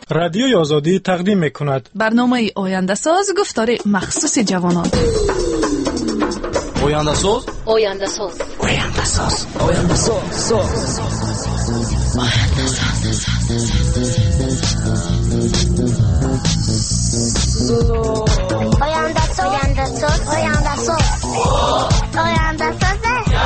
رادیوی آزادی تقدیم می‌کند. برنامه آینده ساز گفتار مخصوص جوانان. آینده ساز، آینده ساز، آینده ساز، آینده ساز، آینده ساز، آینده ساز، آینده ساز، آینده ساز.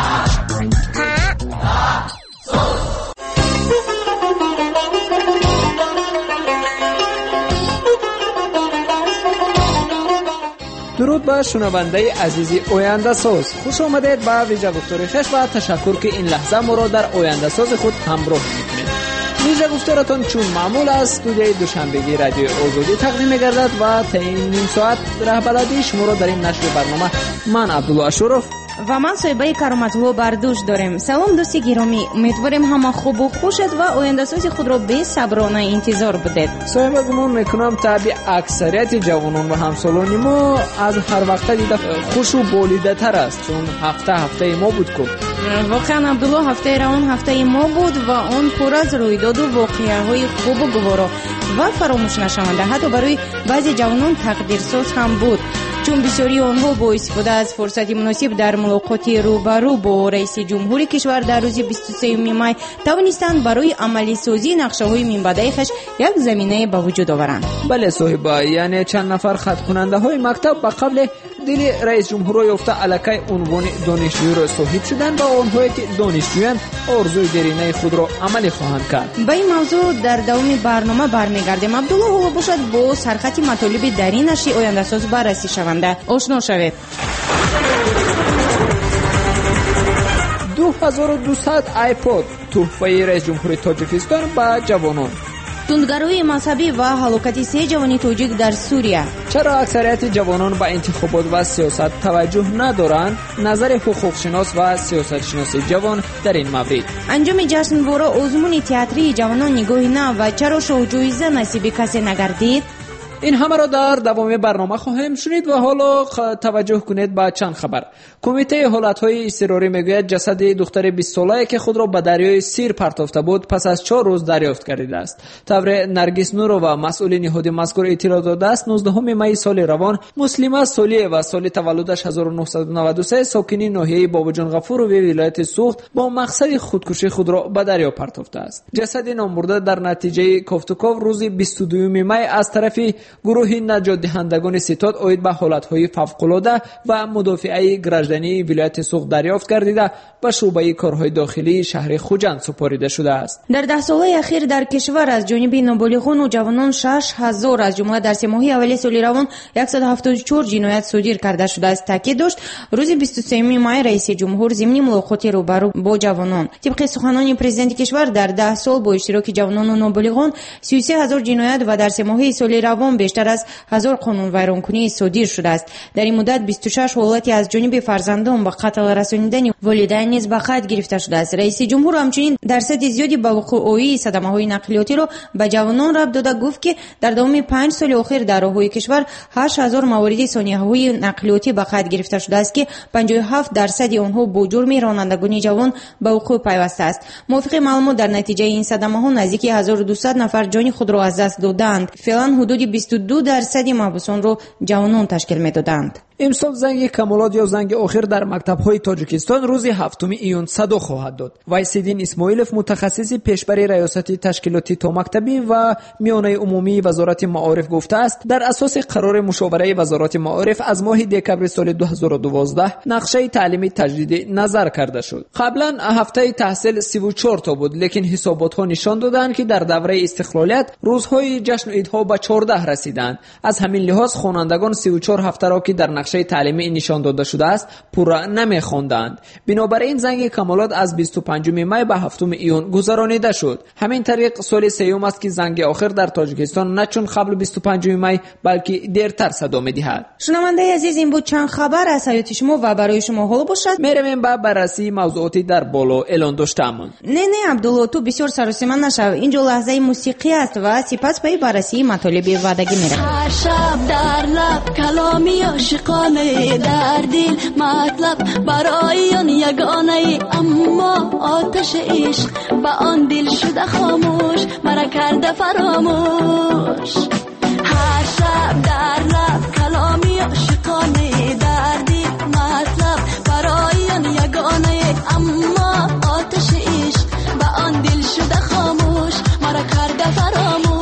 درود به شنونده عزیزی آینده ساز. خوش آمدید به ویژه گفتار خوش و تشکر که این لحظه ما را در آینده ساز خود همراه می‌کنید. ویژه گفتارتان چون معمول است استودیوی دوشنبگی رادیو آزادی تقدیم می‌گردد و تا این نیم ساعت رهبری شما را در این نشر برنامه من عبدالله اشرف و من صاحبه کرامت‌الله بردوش داریم. سلام دوستی گرامی، امیدواریم همه خوب و خوشید و آینده ساز خود را به صبرانه انتظار بدید. صاحبه گمان میکنم طبع اکثریت جوانان و همسالان ما از هر وقت دیده خوش و بالیده تر است، چون هفته ما بود که واقعا عبدالله هفته روان هفته ما بود و آن پر از رویداد و واقعه‌های خوب و گوارا و فراموش نشونده. حتی برای بعضی جوانان تقدیرساز هم بود، چون بسیاری آنها با استفاده از فرصت مناسب در ملاقات روبرو با رئیس جمهور کشور در روز 23 می توانستند برای عملی سازی نقشه‌های منبعی خویش یک زمینه به وجود آورند. بله صاحبه، یعنی چند نفر خط کننده های مکتب به قبل دل رئیس جمهور یافته الکی عنوان دانشجوی را صاحب شدند و آنهایی که دانشجویان آرزوی دیرینه خود را عملی خواهند کرد. به این موضوع در دوام برنامه برمیگردیم. عبدالله حالا باشد با سرخط مطالب در این نشر آینده ساز بررسی شونده آشنا شوید. 2200 آیپاد تحفه رئیس جمهور تاجیکستان به جوانان. تندگرایی مذهبی و هلاکت 3 جوان تاجیک در سوریه. چرا اکثریت جوانان به انتخابات و سیاست توجه ندارند؟ نظر حقوقشناس و سیاستشناس جوان در این مورد. انجام جشنواره آزمون تئاتری جوانان نگاهی نه و چرا شاه جایزه نصیب کسی نگردید؟ این همه را در دوام برنامه خواهیم شنید و حالا توجه کنید به چند خبر. کمیته حالتهای اضطراری میگوید جسد دختر 20 ساله که خود را به دریای سیر پرتافته بود پس از 4 روز دریافت کرده است. طور نرگس نورова مسئول نهاد مذکور اطلاع داده است 19 می سال روان مسلمه سالیه و سال تولدش 1993 ساکنی ناحیه باباجان غفوروی ولایت سوخت با مقصد خودکشی خود را به دریا پرتافته است. جسد نامبرده در نتیجه کافتوکاو روز 22 می از طرف گروه نجات دهندگان ستاد اوید به حالتهای فوق‌العاده و مدافعه گراجدنی ولایت سوخت دریافت گردیده به شعبه کارهای داخلی شهر خوجند سپاریده شده است. در 10 ساله اخیر در کشور از جانب نابالغان و جوانان 6000 از جمله در 3 ماه اول سال روان 174 جنایت صادر کرده شده است. تاکید داشت روز 23 می رئیس جمهور ضمن ملاقات روبرو با جوانان طبق سخنان پرزیدنت کشور در 10 سال با اشتراک جوانان و نابالغان 33000 جنایت و در 3 ماه سال روان بیشتر از 1000 قانون ویرانکنی صادر شده است. در این مدت 26 حالتی از جانب فرزندان به قتل رسانیدن والدین نیز به خط گرفته شده است. رئیس جمهور همچنین درصد زیادی به وقوع صدمه‌های نقلیاتی را به جوانان ربط داده گفت که در دوام 5 سال اخیر در راههای کشور 8000 موارد ثانیه‌های نقلیاتی به خط گرفته شده است که 57% آنها با جرم رانندگی جوان به وقوع پیوسته است. موافق معلومات در نتیجه این صدمه‌ها نزدیک 1200 نفر جان خود را از دست دادند. فعلا حدود 22% محبوسان را جوانان تشکیل می‌دادند. امسال زنگ کمالات یا زنگ آخر در مکتب‌های تاجیکستان روز 7 ایون صدا خواهد داد. وایسیدین اسماعیلوف متخصص پیشبر ریاست تشکیلاتی تا مکتبی و میانه عمومی وزارت معارف گفته است در اساس قرار مشاوره وزارت معارف از ماه دکبر سال 2012 نقشه تعلیمی تجدید نظر کرده شد. قبلا هفته تحصیل 34 تا بود، لیکن حسابات‌ها نشان دادند که در دوره استقلالیت روزهای جشن و عیدها به 14 رسیدند. از همین لحاظ خوانندگان 34 هفته را که در نقشه تعلیمی نشان داده شده است پورا نمی‌خواندند. بنابراین زنگ کمالات از 25 می به 7 ایون گذرانیده شد. همین طریق سال سوم است که زنگ آخر در تاجیکستان نه چون قبل 25 می بلکه دیرتر صدا می‌دهد. شنونده عزیز، این بود چند خبر از حیات شما و برای شما حالا باشد. می‌رویم به بررسی موضوعاتی در بالا اعلان داشته‌ام. نه عبدالله، تو بسیار سراسیمه نشو. اینجا لحظه موسیقی است و سپس به بررسی مطالب وعدگی می‌رویم. هر شب در لب کلامی عاشقانه در دل مطلب برای آن یگانه، اما آتش عشق با آن دل شده خاموش مرا کرده فراموش. فراموش هر شب در لب کلامی عاشقانه در دل مطلب برای آن یگانه اما آتش عشق به آن دل شده خاموش مرا کرده فراموش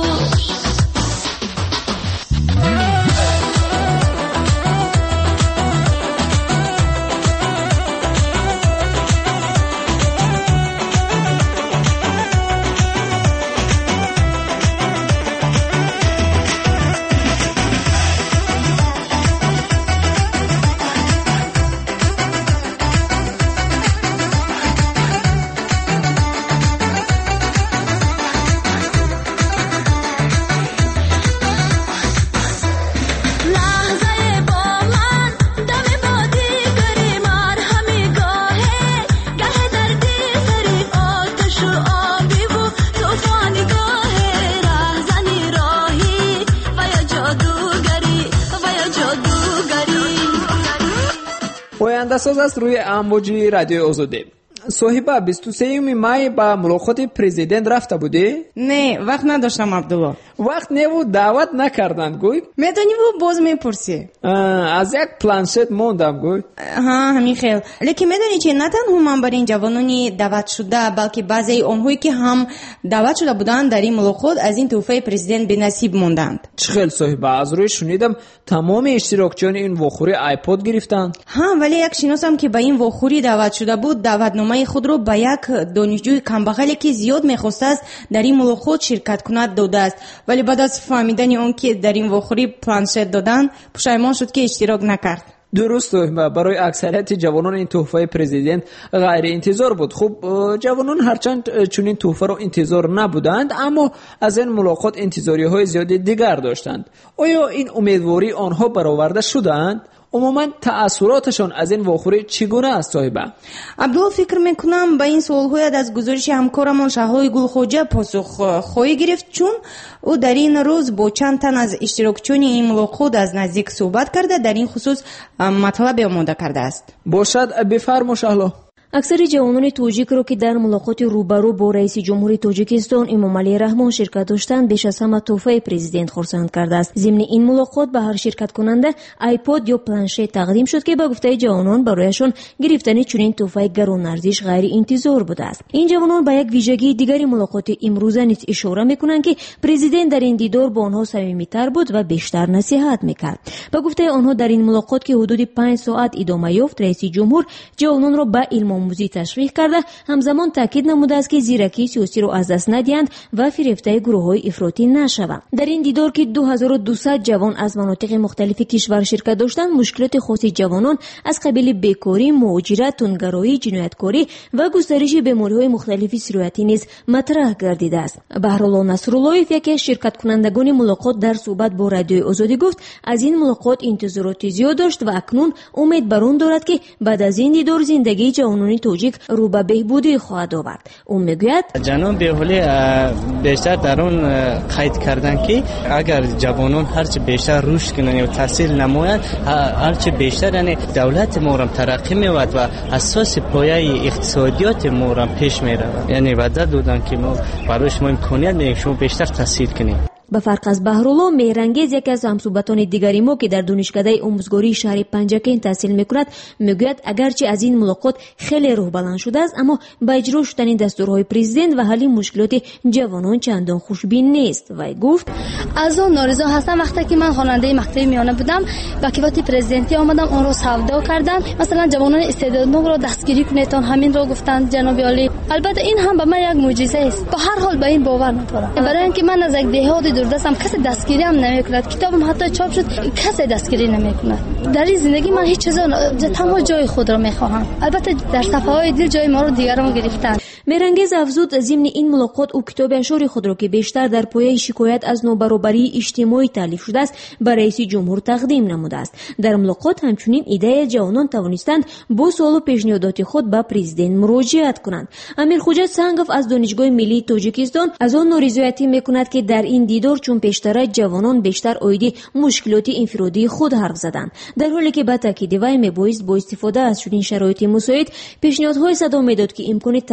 پاینده‌ساز است روی امواج رادیو آزادی. صاحبه 23 می با ملاقات پرزیدنت رفته بودی؟ نه وقت نداشتم عبدالله. وقت نبود دعوت نکردند گوی؟ میدونی و باز میپرسی. از یک پلنشت موندم گوی؟ ها همین خیل. لیکن میدونی چه نه تنها من برای این جوانانی دعوت شده بلکه بعضی آنهایی که هم دعوت شده بودند در این ملاقات از این تحفه پرزیدنت به نصیب موندند. چه خیل صاحبه از روی شنیدم تمام اشتراکچیان این واخوری آیپاد گرفتند. ها ولی یک شناسم که به این واخوری دعوت شده بود دعوتنامه خود رو به یک دانشجوی کمبخلی که زیاد می‌خواسته است در این ملاقات شرکت کند داده است ولی بعد از فهمیدن اون که در این واخوری پلنشت دادن پشیمان شد که اشتراک نکرد. درست برای اکثریت جوانان این تحفه پرزیدنت غیر انتظار بود. خب جوانان هرچند چنین تحفه رو انتظار نبودند اما از این ملاقات انتظاری‌های زیاد دیگر داشتند. آیا این امیدواری آنها برآورده شدند؟ عموما تأثیراتشان از این واخوری چگونه است صاحبه؟ عبدالله فکر میکنم به این سوال‌هایت از گزارش همکارمان شهلای گلخوجه پاسخ خواهی گرفت چون او در این روز با چند تن از اشتراکچیان این ملاقات از نزدیک صحبت کرده در این خصوص مطلب آماده کرده است. باشد بفرما شهلا. اکثر جوانان توجیک رو که در ملاقات روبرو با رئیس جمهوری تاجیکستان امامعلی رحمان شرکت داشتند بیش از همه تحفه پرزیدنت خرسند کرده است. ضمن این ملاقات به هر شرکت کننده آیپاد یا پلنشت تقدیم شد که به گفته جوانان برایشان گرفتن چنین تحفه گران ارزش غیر انتظار بوده است. این جوانان به یک ویژگی دیگری ملاقات امروزه نیز اشاره میکنند که پرزیدنت در این دیدار با آنها صمیمیتر بود و بیشتر نصیحت میکرد. به گفته آنها در این ملاقات که حدود 5 ساعت ادامه یافت رئیس جمهور جوانان را به علم آموزی تشویق کرده همزمان تاکید نموده است که زیرکی سیاسی را از دست ندهند و فریفته گروه‌های افراطی نشوند. در این دیدار که 2200 جوان از مناطق مختلف کشور شرکت داشتند مشکلات خاص جوانان از قبیل بیکاری، مهاجرت، تندگرایی، جنایتکاری و گسترش بیماری‌های مختلف سرایتی نیز مطرح گردیده است. بهرالله نصراللهیف یکی از شرکت کنندگان ملاقات در صحبت با رادیو آزادی گفت از این ملاقات انتظارات زیاد داشت و اکنون امید بر آن دارد که بعد از این دیدار زندگی جوانان توجیک رو به بهبودی خواهد آورد. او میگوید جناب بیحولی بیشتر در اون قید کردن که اگر جوانان هرچه بیشتر رشد کنند و تحصیل نمایند هرچه بیشتر یعنی دولت ما را ترقی می‌یابد و اساس پایه اقتصادیات ما را پیش می‌رود. یعنی وعده دادن که ما برای شما امکانیت میدیم شما بیشتر تحصیل کنید. به فرق از بهرالله مهرانگیز یکی از همصحبتان دیگری ما که در دانشکده آموزگاری شهر پنجکین تحصیل میکند میگوید اگرچه از این ملاقات خیلی روح بلند شده است اما با اجرا شدن دستورهای پرزیدنت و حل مشکلات جوانان چندان خوشبین نیست. و گفت از اون نارضا هستم وقتی که من خواننده مقطع میانه بودم و که وقتی پرزیدنتی آمدم اون رو سودا کردن مثلا جوانان استعدادمند رو دستگیری کنید همین رو گفتند جناب عالی. البته این هم به من یک معجزه است. به هر حال به این باور ندارم برای اینکه من از یک دهات دوردستم کسی دستگیری هم نمیکند کتابم حتی چاپ شد کسی دستگیری نمیکند. در این زندگی من هیچ چیز تنها جای خود را میخواهم. البته در صفحه های دل جای ما رو دیگران گرفتند. مهرانگیز افزود ضمن این ملاقات او کتاب اشعار خود را که بیشتر در پایه شکایت از نابرابری اجتماعی تالیف شده است به رئیس جمهور تقدیم نموده است. در ملاقات همچنین ایده جوانان توانستند با سوال و پیشنهادات خود به پرزیدنت مراجعت کنند. امیر خوجت سنگف از دانشگاه ملی تاجیکستان از آن نارضایتی میکند که در این دیدار چون پیشتر جوانان بیشتر اویدی مشکلات انفرادی خود حرف زدند، در حالی که با تاکید وی میبایست با استفاده از چنین شرایط مساعد پیشنهادهای صدا میداد که امکان تغییر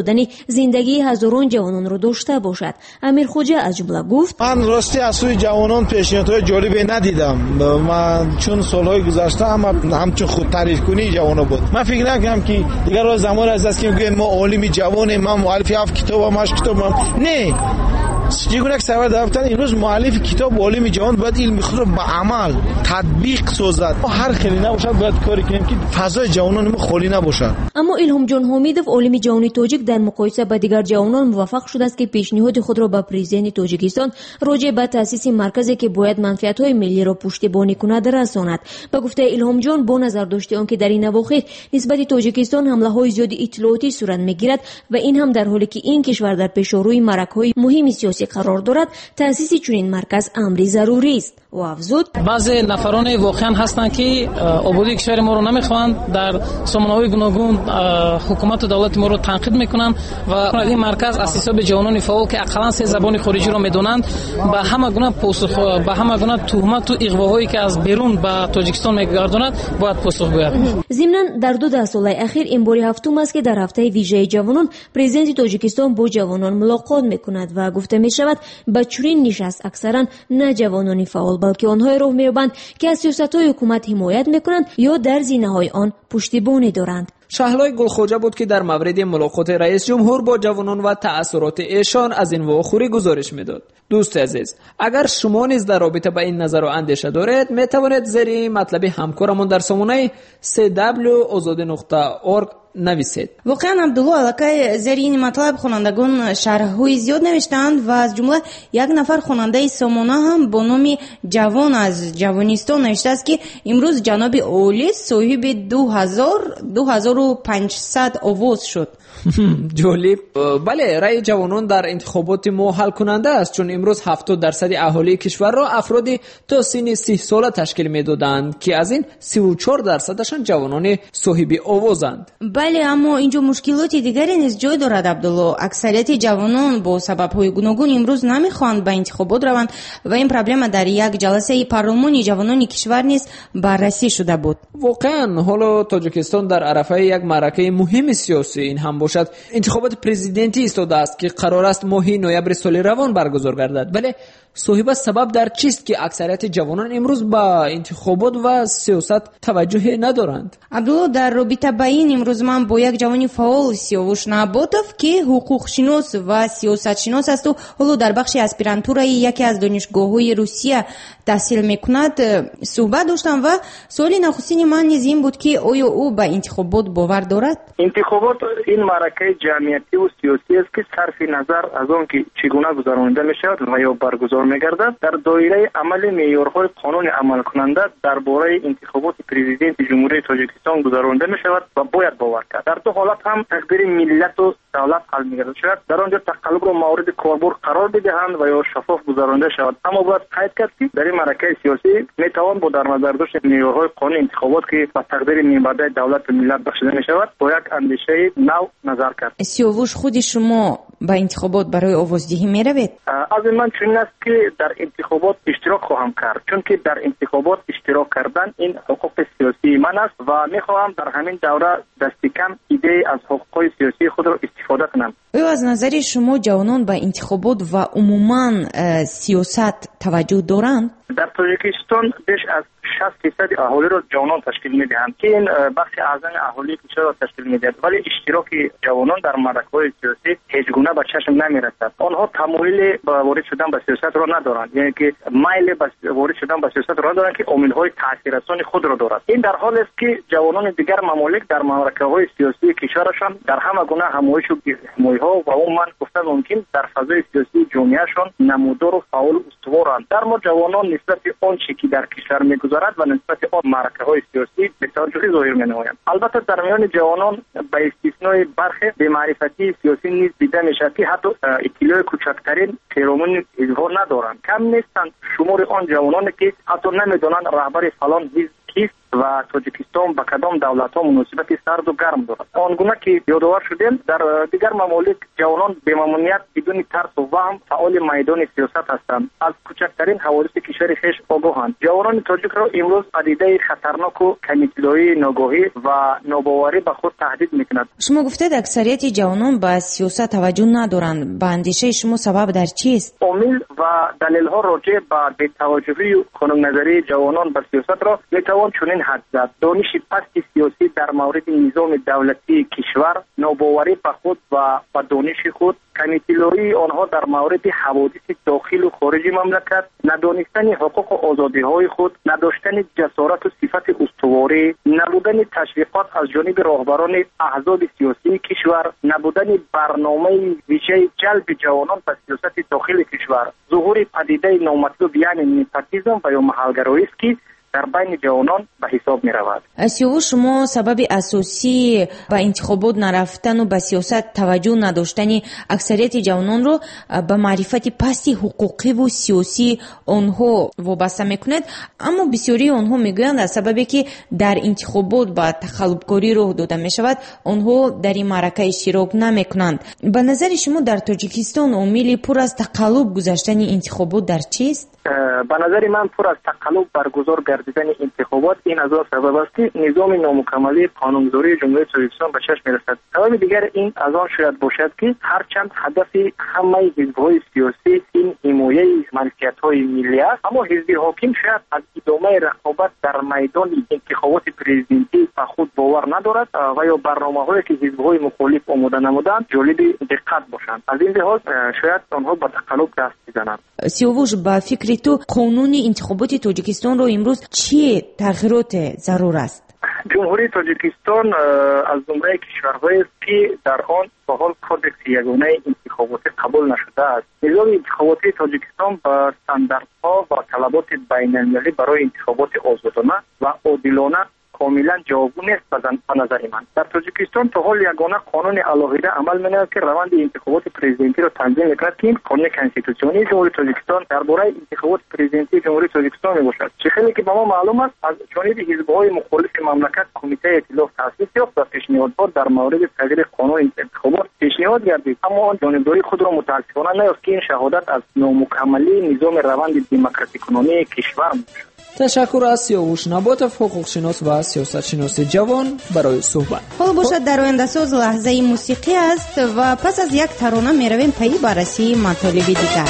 دادن زندگی هزاران جوانان را داشته باشد. امیر خوجه از جمله گفت: من راستی از سوی جوانان پیشنهادهای جالبی ندیدم. من چون سالهای گذشته همچون خود تعریف کنی جوانان بود. من فکر نکنم که دیگر زمان است که میگن ما عالم جوانیم، ما مؤلف 7 کتابم 8 کتابم. نه، چگونه که سوال داشتن امروز مؤلف کتاب عالم جوان باید علم خود را به عمل تطبیق سازد. هر خیلی نباشد، باید کاری کنیم که فضای جوانان ما خالی نباشد. اما الهام جان حمیدов عالم جوانی تاجیک در مقایسه با دیگر جوانان موفق شده است که پیشنهاد خود را به پرزیدنت تاجیکستان راجع به تأسیس مرکزی که باید منفعت‌های ملی را پشتیبانی کند رساند. به گفته الهام جان، با نظر داشته آنکه در این اواخر نسبت تاجیکستان حمله‌های زیادی اطلاعاتی صورت می‌گیرد و این هم در حالی که این کشور در پیشروی معرکه‌های مهم سیاسی قرار دارد، تأسیس چنین مرکز امری ضروری است. و افزود: بعضی نفران واقعا هستند که آبادی کشور ما رو نمیخوان، در سامانه‌های گوناگون حکومت و دولت ما رو تنقید میکنن و این مرکز اساسا به جوانان فعال که اقلا 3 زبان خارجی رو میدونند به همه گونه پاسخ، به همه گونه تهمت و اغواهایی که از بیرون به تاجیکستان میگرداند باید پاسخ گوید. ضمن در 2 سال اخیر این بار هفتم است که در هفته ویژه جوانان پرزیدنت تاجیکستان با جوانان ملاقات میکند و گفته میشود به چنین نشست اکثرا نه جوانان فعال بلکه آنها راه می‌یابند که از سیاست‌های حکومت حمایت می‌کنند یا در زینه‌های آن پشتیبانی دارند. شهلای گلخوجه بود که در مورد ملاقات رئیس جمهور با جوانان و تأثیرات ایشان از این واخوری گزارش میداد. دوست عزیز، اگر شما نیز در رابطه با این نظر و اندیشه دارید، می توانید زیر مطلب همکارمون در سامانه cwazade.org نویسید. واقعا عبدالله علاقه زیر این مطلب خوانندگان شرح‌های زیاد نوشتند و از جمله یک نفر خواننده سامانه هم با نام جوان از جوانستان نوشته است که امروز جناب اولی صاحب 2500 آواز شد. جالب. بله، رأی جوانان در انتخابات ما حل کننده است، چون امروز 70% اهالی کشور را افرادی تا سن 30 ساله تشکیل میدادند که از این 34% جوانان صاحب آوازند. بله، اما اینجا مشکلات دیگری نیز جای دارد عبدالله. اکثریت جوانان با سبب‌های گوناگون امروز نمیخواهند به انتخابات روند و این پروبلم در یک جلسه پارلمانی جوانان کشور نیز بررسی شده بود. واقعا حالا تاجیکستان در عرفه یک معرکه مهم سیاسی این هم باشد. انتخابات پرزیدنتی ایستاده است که قرار است ماه نوامبر سال روان برگزار گردد. بله، صاحب سبب در چیست که اکثریت جوانان امروز با انتخابات و سیاست توجه ندارند؟ عبدالله، در رابطه با این امروز من با یک جوانی فعال سیاوش نباتوف که حقوق شناس و سیاست شناس است و حالا در بخش اسپیرانتورای یکی از دانشگاه‌های روسیه تحصیل میکند صحبت داشتم و سوال نخستین من نیز این بود که آیا او به انتخابات باور دارد؟ انتخابات این معرکه جمعیتی و سیاسی است که صرف نظر از آن که چگونه گذرانده میشود و یا برگزار میگردد در دایره عمل معیارهای قانون عمل کننده درباره انتخابات پرزیدنت جمهوری تاجیکستان گذرانده میشود و باید باور کرد. در دو حالت هم تقدیر ملت و دولت حل میگردد شود. در آنجا تقلب را مورد کاربرد قرار بدهند و یا شفاف گذرانده شود. اما باید قید کرد که در این معرکه سیاسی میتوان با در نظر داشت معیارهای قانون انتخابات که با تقدیر میانبرده دولت و ملت بخشیده میشود با یک اندیشه نو نظر کرد. سیاوش، خود شما با انتخابات برای آوازدهی میروید؟ از من چنین است که در انتخابات اشتراک خواهم کرد، چون که در انتخابات اشتراک کردن این حقوق سیاسی من است و میخواهم در همین دوره دست کم ایده از حقوق سیاسی خود را استفاده کنم. آیا از نظر شما جوانان با انتخابات و عموما سیاست توجه دارند؟ در تاجیکستان بیش از 60% اهالی را جوانان تشکیل میدهند که این بخش اعظم اهالی کشور را تشکیل میدهد، ولی اشتراک جوانان در معرکه‌های سیاسی هیچ گونه به چشم نمیرسد. آنها تمایل به وارد شدن به سیاست را ندارند، یعنی که میل به وارد شدن به سیاست را دارند که عامل‌های تاثیررسان خود را دارد. این در حالی است که جوانان دیگر ممالک در معرکه‌های سیاسی کشورشان در همه گونه همایش و گیرمایی‌ها و عموما گفتن ممکن در فضای سیاسی جامعهشان نمودار و فعال استوارند. در ما جوانان نسبت آنچه که در کشور می‌گذرد و نسبت آن معرکه‌های سیاسی به توجهی ظاهر می‌نمایند. البته در میان جوانان به استثنای برخی بی‌معرفتی سیاسی نیز دیده می‌شود که حتی اطلاع کوچکترین پیرامون اظهار ندارند. کم نیستند شمار آن جوانانی که حتی نمی‌دانند رهبر فلان حزب کیست و تاجیکستان با کدام دولت‌ها مناسبت سرد و گرم دارد. آنگونه که یادآور شدیم در دیگر ممالک جوانان به ممنوعیت بدون ترس و وهم فعال میدان سیاست هستند. از کوچکترین حوادث کشور خویش آگاهند. جوانان تاجیک را امروز پدیده خطرناک و کمیطلایی ناگاهی و ناباوری به خود تهدید می‌کند. شما گفتید اکثریت جوانان به سیاست توجه ندارند. به اندیشه شما سبب در چیست؟ عامل و دلیل‌ها راجع به بی‌توجهی و خنک‌نظری جوانان به سیاست را می‌توان چنین حد زد: دانش پست سیاسی در مورد نظام دولتی کشور، ناباوری به خود و به دانش خود، کمیطلایی آنها در مورد حوادث داخل و خارج مملکت، ندانستن حقوق و آزادی‌های خود، نداشتن جسارت و صفت استواری، نبودن تشویقات از جانب راهبران احزاب سیاسی کشور، نبودن برنامه ویژه جلب جوانان به سیاست داخل کشور، ظهور پدیده نامطلوب یعنی نپاتیزم و یا محلگرایی است که در بین جوانان به حساب می رود. شما سبب اساسی به انتخابات نرفتن و به سیاست توجه نداشتن اکثریت جوانان رو به معرفت پستی حقوقی و سیاسی آنها وابسته میکنید، اما بسیاری آنها میگویند از سببی که در انتخابات با تخلفکاری راه داده می شود آنها در این معرکه اشتراک نمیکنند. به نظر شما در تاجیکستان عامل پر از تقلب گذشتن انتخابات در چیست؟ به نظر من پر از تقلب برگزار گردیدن انتخابات این از آن سبب است که نظام نامکملی قانونگذاری جمهوری تاجیکستان به چشم می‌رسد. سبب دیگر این از آن شاید باشد که هرچند هدف همه حزب‌های سیاسی این حمایت ملکیت‌های ملی است، اما حزب حاکم شاید از ادامه رقابت در میدان انتخابات پرزیدنتی به خود باور ندارد و یا برنامه‌هایی که حزب‌های مخالف آماده نمودند جالب دقت باشند. از این لحاظ شاید آنها به تقلب دست بزنند. سیاوش، با فکر تو قانون انتخابات تاجیکستان رو امروز چه تغییرات ضرور است؟ جمهوری تاجیکستان از زمره کشورهایی است که در آن به حال کودکس یگانه انتخاباتی قبول نشده است. نظام انتخاباتی تاجیکستان با استانداردها و طلبات بین‌المللی برای انتخابات آزادانه و عادلانه کاملا جوابگو نیست به نظر من. در تاجیکستان تا حال یگانه قانون علاهیده عمل می‌نماید که روند انتخابات پرزیدنتی را تنظیم می‌کند که این قانون کنستیتوسیونی جمهوری تاجیکستان درباره انتخابات پرزیدنتی جمهوری تاجیکستان میباشد. چه خیلی که به ما معلوم است از جانب حزب‌های مخالف مملکت کمیته ائتلاف تأسیس یافت و پیشنهادها در مورد تغییر قانون انتخابات پیشنهاد گردید، اما آن جانبداری خود را متأسفانه نیافت که این شهادت از نامکملی نظام روند دموکراتیک کنونی کشور می‌باشد. تشکر از سیاوش نباتов حقوقشناس و سیاستشناس جوان برای صحبت. حالا باشد در آینده ساز لحظه موسیقی است و پس از یک ترانه میرویم پی بررسی مطالب دیگر.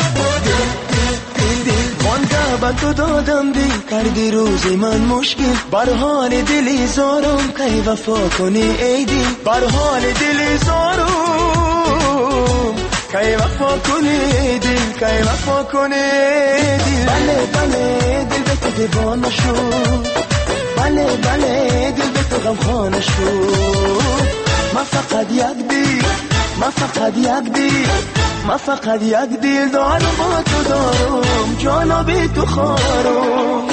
من تو دادم دی کردی روزی من مشکل بر حال دلی زارم کی وفا کنی ای دل بر حال دلی زارم کی وفا کنی دل کی وفا کنی دل بله بله دل به تو دیوانه شد بله بله دل به تو غمخانه شد من فقط یک دل من فقط یک دل من فقط یک دل دارم با تو دارم جانا بی تو خارم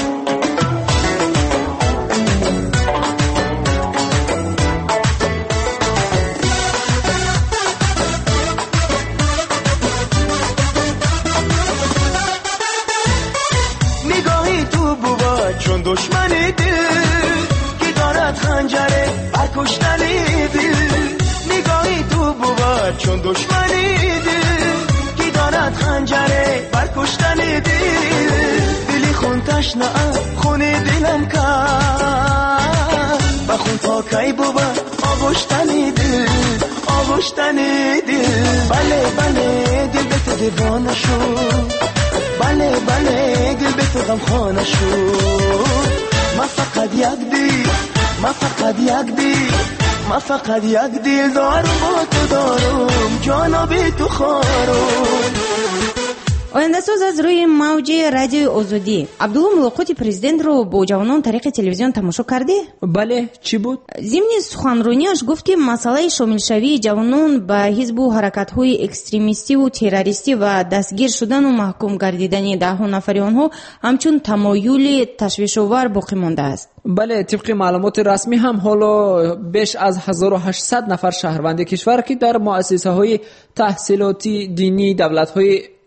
نگاهی تو بود چون دشمنی دل که دارد خنجره بر کشتنی دل نگاهی تو بود چون دشمنی دل خنجره بر کشتن دلی خون تشنه خون دلم کرد و خون تا کی بود آغشتن دل آغشتن دل بله بله دل به تو دیوانه شد بله بله دل به تو غمخانه شد من فقط یک دل من فقط یک دل من فقط یک دل دارم با تو دارم جانا بی تو خارم. آینده ساز از روی موج رادیو آزادی عبدالله ملاقات پرزیدنت رو با جوانان طریق تلویزیون تماشا کرده؟ بله، چی بود؟ ضمن سخنرانیش گفت که مسئله شامل شوی جوانان به حزب و حرکت‌های اکستریمیستی و تروریستی و دستگیر شدن و محکوم گردیدن ده‌ها نفر آنها همچون تمایل تشویش‌آور باقی مانده است. بله، طبق معلومات رسمی هم حالا بیش از 1800 نفر شهروند کشور که در مؤسسه‌های تحصیلاتی دینی دولت‌های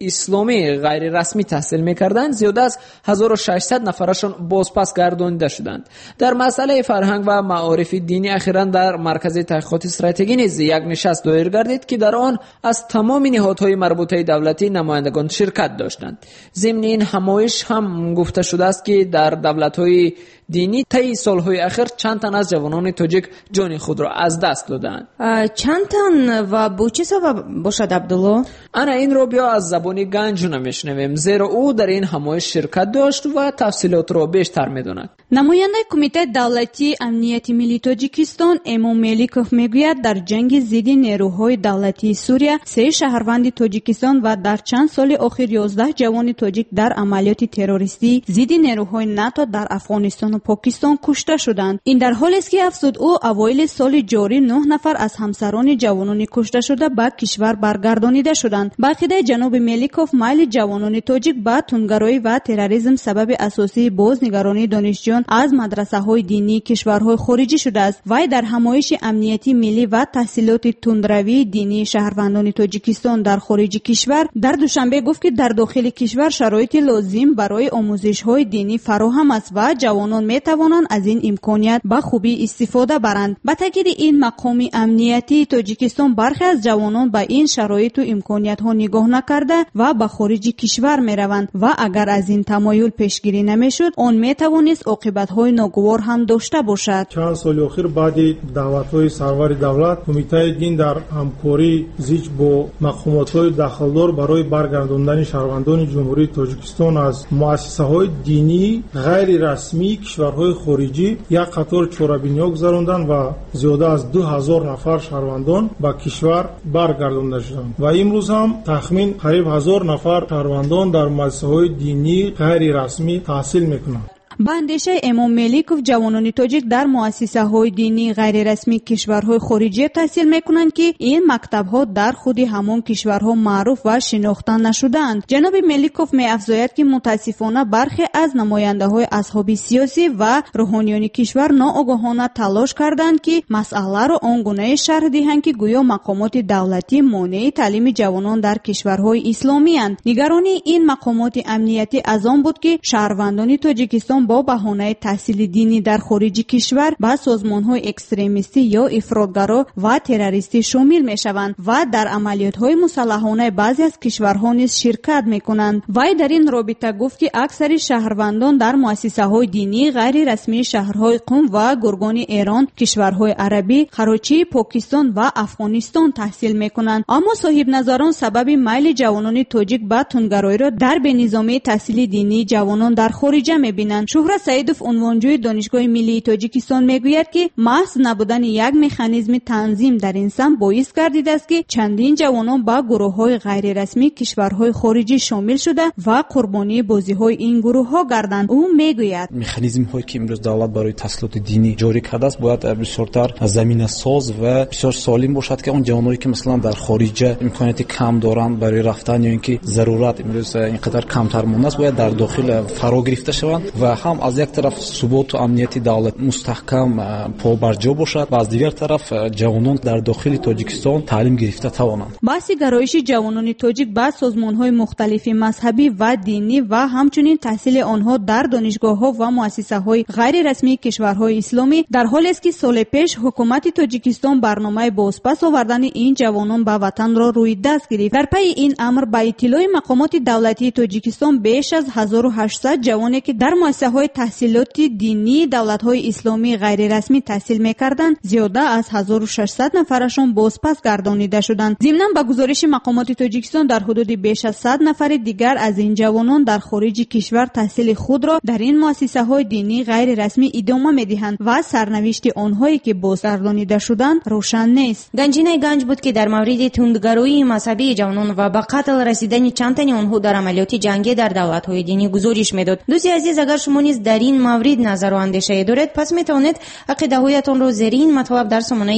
اسلامی غیر رسمی تحصیل می‌کردند زیاده از 1600 نفرشان بازپس گردانیده شدند. در مسئله فرهنگ و معارف دینی اخیراً در مرکز تحقیقات استراتژی نیز یک نشست دایر گردید که در آن از تمام نهادهای مربوطه دولتی نمایندگان شرکت داشتند. ضمن این همایش هم گفته شده است که در دولت‌های دینی طی سالهای اخیر چند تن از جوانان تاجیک جان خود را از دست دادند. چند تن و با چه سبب باشد عبدالله؟ انا این رو بیا از زبان گنجونه میشنویم، زیرا او در این همایش شرکت داشت و تفصیلات را بیشتر میداند. намояндаи кумитаи давлатии амнияти миллии тоҷикистон эмом меликов мегӯяд дар ҷанги зидди нерӯҳои давлатии сурия 3 шаҳрванди тоҷикистон ва дар чанд соли охир 11 ҷавони тоҷик дар амалиёти террористӣ зидди нерӯҳои нато дар афғонистону покистон кушта шуданд. ин дар ҳолест ки афзуд ӯ авоили соли ҷорӣ 9 нафар аз ҳамсарони ҷавонони кушташуда ба кишвар баргардонида шуданд. ба ақидаи ҷаноби меликов майли ҷавонони тоҷик ба тунгароӣ ва терроризм сабаби асосии бознигаронии донишҷӯён аз мадрасаҳои динии кишварҳои хориҷӣ шудааст. вай дар ҳамоиши амнияти миллӣ ва таҳсилоти тундравии динии шаҳрвандони тоҷикистон дар хориҷи кишвар дар душанбе гуфт ки дар дохили кишвар шароити лозим барои омӯзишҳои динӣ фароҳам аст ва ҷавонон метавонанд аз ин имконият ба хубӣ истифода баранд. ба таъкиди ин мақоми амниятии тоҷикистон бархе аз ҷавонон ба ин шароиту имкониятҳо нигоҳ накарда ва ба хориҷи кишвар мераванд ва агар аз ин тамоюл пешгирӣ намешуд он метавонист оқибатҳои ногувор ҳам дошта бошад. чанд соли охир баъди даъватҳои сарвари давлат кумитаи дин дар ҳамкории зич бо мақомотҳои дахлдор барои баргардондани шаҳрвандони ҷумҳурии тоҷикистон аз муассисаҳои динӣ ғайри расмии кишварҳои хориҷӣ як қатор чорабиниҳо гузаронданд ва зиёда аз 2000 нафар шаҳрвандон ба кишвар баргардонда шуданд ва имрӯз ҳам тахмин қариб 1000 нафар шаҳрвандон дар муассисаҳои динӣ ғайри расмӣ таҳсил мекунанд. ба андешаи эмом меликов ҷавонони тоҷик дар муассисаҳои динии ғайрирасмии кишварҳои хориҷӣ таҳсил мекунанд ки ин мактабҳо дар худи ҳамон кишварҳо маъруф ва шинохта нашудаанд. ҷаноби меликов меафзояд ки мутаассифона бархе аз намояндаҳои асҳоби сиёсӣ ва рӯҳониёни кишвар ноогоҳона талош карданд ки масъаларо он гунае шарҳ диҳанд ки гӯё мақомоти давлатӣ монеи таълими ҷавонон дар кишварҳои исломиянд. нигаронии ин мақомоти амниятӣ аз он буд ки шаҳрвандони тоҷикистон бо баҳонаи таҳсили динӣ дар хориҷи кишвар ба созмонҳои экстремистӣ ё ифротгаро ва террористӣ шомил мешаванд ва дар амалиётҳои мусаллаҳонаи баъзе аз кишварҳо низ ширкат мекунанд. вай дар ин робита гуфт ки аксари шаҳрвандон дар муассисаҳои динии ғайрирасмии шаҳрҳои қум ва гургони эрон, кишварҳои арабӣ, қарочии покистон ва афғонистон таҳсил мекунанд. аммо соҳибназарон сабаби майли ҷавонони тоҷик ба тунгароиро дар бенизомии таҳсили динии ҷавонон дар хориҷа мебинанд. шуҳрат саидов унвонҷӯи донишгоҳи миллии тоҷикистон мегӯяд ки маҳз набудани як механизми танзим дар ин самт боис гардидааст ки чандин ҷавонон ба гурӯҳҳои ғайрирасмии кишварҳои хориҷӣ шомил шуда ва қурбонии бозиҳои ин гурӯҳҳо гарданд. ӯ мегӯяд механизмҳое ки имрӯз давлат барои таҳсилоти динӣ ҷорӣ кардааст бояд бисёртар заминасоз ва бисёр солим бошад ки он ҷавоное ки маслан дар хориҷа имконияти кам доранд барои рафтан ё ин ки зарурат имрӯз ин қадар камтар мондааст бояд дар дохил фаро гирифта шаванд ва ҳам аз як тараф суботу амнияти давлат мустаҳкам побарҷо бошад ва аз дигар тараф ҷавонон дар дохили тоҷикистон таълим гирифта тавонанд. баҳси гароиши ҷавонони тоҷик ба созмонҳои мухталифи мазҳабӣ ва динӣ ва ҳамчунин таҳсили онҳо дар донишгоҳҳо ва муассисаҳои ғайрирасмии кишварҳои исломӣ дар ҳолест ки соли пеш ҳукумати тоҷикистон барномаи бозпас овардани ин ҷавонон ба ватанро рӯи даст гирифт. дар пайи ин амр ба иттилои мақомоти давлатии тоҷикистон беш аз 1800 ҷавоне ки дар муассисаҳои таҳсилоти динии давлатҳои исломии ғайрирасмӣ таҳсил мекарданд зиёда аз 1600 нафарашон бозпас гардонида шуданд. зимнан ба гузориши мақомоти тоҷикистон дар ҳудуди беш аз 100 нафари дигар аз ин ҷавонон дар хориҷи кишвар таҳсили худро дар ин муассисаҳои динии ғайрирасмӣ идома медиҳанд ва сарнавишти онҳое ки бозгардонида шуданд рошан нест. ганҷинаи ганҷ буд ки дар мавриди тундгароии мазҳабии ҷавонон ва ба қатл расидани чандтани онҳо дар амалиёти ҷангӣ дар давлатҳои динӣ гузориш медод. дӯсти азиз, агар шумо низ дар ин маврид назару андешае доред, пас метавонед ақидаҳоятонро зери ин матлаб дар сомонаи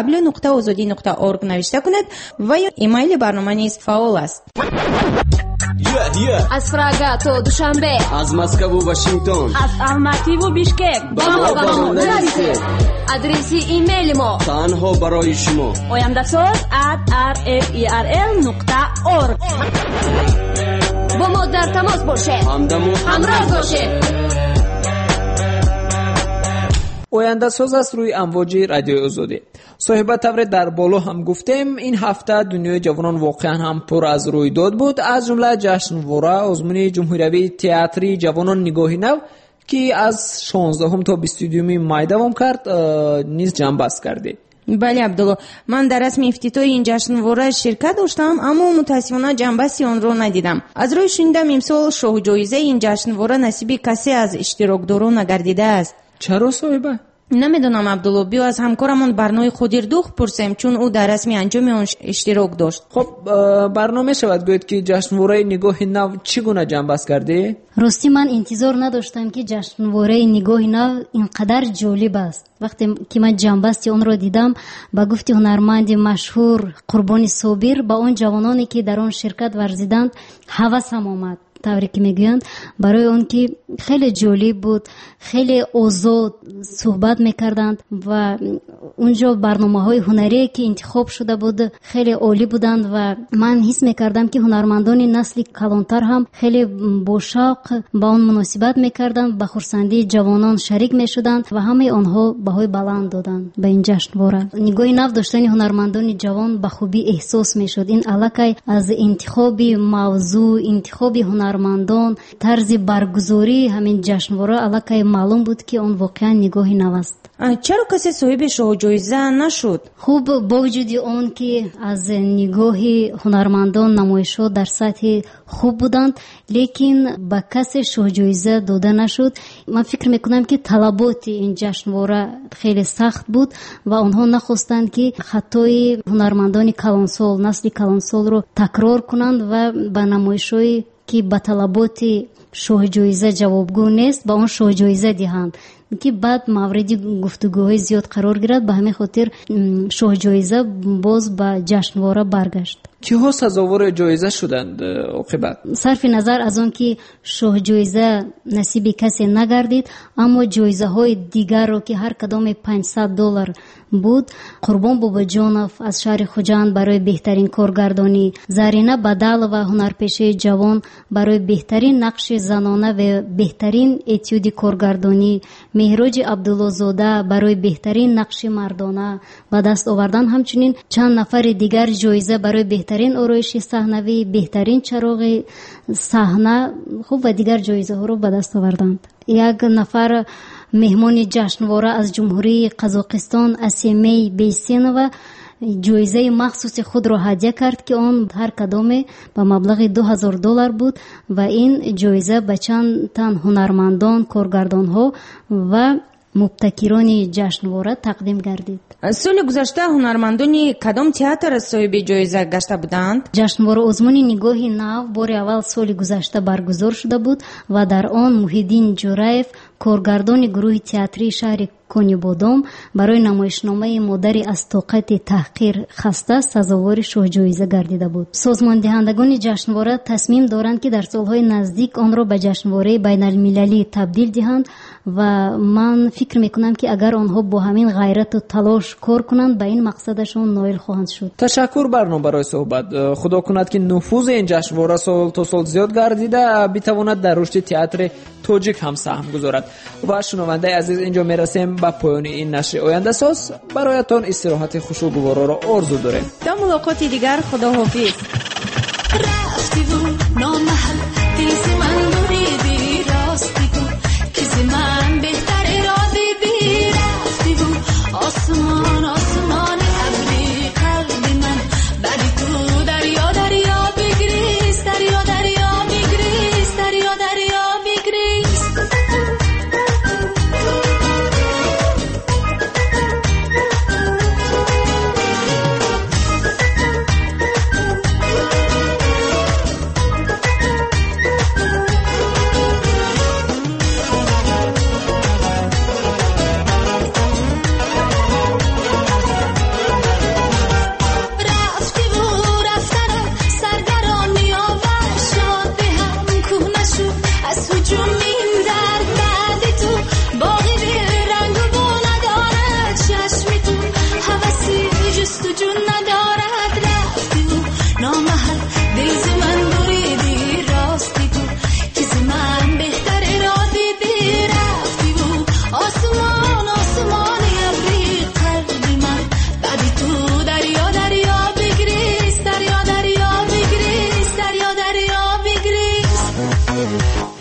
cw.ozodi.org навишта кунед ва ё имейли барнома низ фаъол аст. аз Прага то Душанбе, аз Москву Вашингтон, аз Алмативу Бишкек ба мо нависед. адреси имейли мо танҳо барои шумо oyandasоз@rferl.org با ما در تماس باشه، همراه باشه. ояндасоз аст рӯи амвоҷи радиои озодӣ. соҳиба тавре дар боло ҳам гуфтем, ин ҳафта дунёи ҷавонон воқеан ҳам пур аз рӯйдод буд. аз ҷумла ҷашнвора озмуни ҷумҳуриявии театри ҷавонон нигоҳи нав ки аз 16 то 22 май давом кард низ ҷамъбаст кардед. бале абдулло, ман дар расми ифтитоҳи ин ҷашнвора ширкат доштам, аммо мутаассифона ҷанбасти онро надидам. аз рӯи шунидам имсол шоҳуҷоизаи ин ҷашнвора насиби касе аз иштирокдорон нагардидааст. чаро соҳиба? намедонам абдулло, биё аз ҳамкорамон Барнои Ходирдух пурсем, чун ӯ дар расми анҷоми он иштирок дошт. хоб барно мешавад гӯед ки ҷашнвораи нигоҳи нав чӣ гуна ҷанбаст кардӣ? ростӣ ман интизор надоштам ки ҷашнвораи нигоҳи нав инқадар ҷолиб аст. вақте ки ман ҷанбасти онро дидам, ба гуфти ҳунарманди машҳур Қурбони Собир, ба он ҷавононе ки дар он ширкат варзиданд ҳавасам омад. тавре ки мегӯянд, барои он ки хеле ҷолиб буд, хеле озод суҳбат мекарданд ва унҷо барномаҳои ҳунарие ки интихоб шуда буд хеле олӣ буданд ва ман ҳис мекардам ки ҳунармандони насли калонтар ҳам хеле бошавқ ба он муносибат мекарданд, ба хурсандии ҷавонон шарик мешуданд ва ҳамаи онҳо баҳои баланд доданд ба ин ҷашнвора. нигоҳи нав доштани ҳунармандони ҷавон ба хубӣ эҳсос мешуд. ин аллакай аз интихоби мавзӯъ, интихоби ҳунармандон, тарзи баргузории ҳамин ҷашнвора аллакай маълум буд ки он воқеан нигоҳи нав аст. чаро касе соҳиби шоҳуҷоиза нашуд? хуб, бо вуҷуди он ки аз нигоҳи ҳунармандон намоишҳо дар сатҳи хуб буданд, лекин ба касе шоҳуҷоиза дода нашуд. ман фикр мекунам ки талаботи ин ҷашнвора хеле сахт буд ва онҳо нахостанд ки хатои ҳунармандони калонсол, насли калонсолро такрор кунанд ва ба намоишҳои ки ба талаботи шоҳуҷоиза ҷавобгӯ нест, ба он шоҳуҷоиза диҳанд, ки баъд мавриди гуфтугӯҳои зиёд қарор гирад. ба ҳамин хотир шоҳуҷоиза боз ба ҷашнвора баргашт. киҳо сазовори ҷоиза шуданд оқибат? сарфи назар аз он ки шоҳуҷоиза насиби касе нагардид, аммо ҷоизаҳои дигарро ки ҳар кадоме $500 буд, Қурбон Бобоҷонов аз шаҳри Хуҷанд барои беҳтарин коргардонӣ, Зарина Бадалова ҳунарпешаи ҷавон барои беҳтарин нақши занона ва беҳтарин этюди коргардонӣ, Меҳроҷи Абдуллозода барои беҳтарин нақши мардона ба даст овардан. ҳамчунин чанд нафари дигар ҷоиза барои беҳтарин ороиши саҳнавӣ, беҳтарин чароғи саҳна хуб ва дигар ҷоизаҳоро ба даст оварданд. як нафар меҳмони ҷашнвора аз ҷумҳурии Қазоқистон Асемей Бейсенова ҷоизаи махсуси худро ҳадя кард ки он ҳар кадоме ба маблағи $2000 буд ва ин ҷоиза ба чанд тан ҳунармандон, коргардонҳо ва мубтакирони ҷашнвора тақдим гардид. соли гузашта ҳунармандони кадом театр соҳиби ҷоиза гашта буданд? ҷашнвора озмуни нигоҳи нав бори аввал соли гузашта баргузор шуда буд ва дар он Муҳиддин Ҷураев, коргардони гурӯҳи театрии шаҳри Конибодом, барои намоишномаи модари аз тоқати таҳқир хаста сазовори шоҳуҷоиза гардида буд. созмондиҳандагони ҷашнвора тасмим доранд ки дар солҳои наздик онро ба ҷашнвораи байналмилалӣ табдил диҳанд ва ман фикр мекунам ки агар онҳо бо ҳамин ғайрату талош кор кунанд, ба ин мақсадашон ноил хоҳанд шуд. ташаккур барно барои суҳбат. худо кунад ки нуфузи ин ҷашнвора сол то сол зиёд гардида битавонад дар рушди театри тоҷик ҳам саҳм гузорад. ва шунавандаи азиз, инҷо мерасем ба поёни ин нашри ояндасоз. бароятон истироҳати хушугуворро орзу дорем. та мулоқоти дигар, худоҳофиз. میکنم.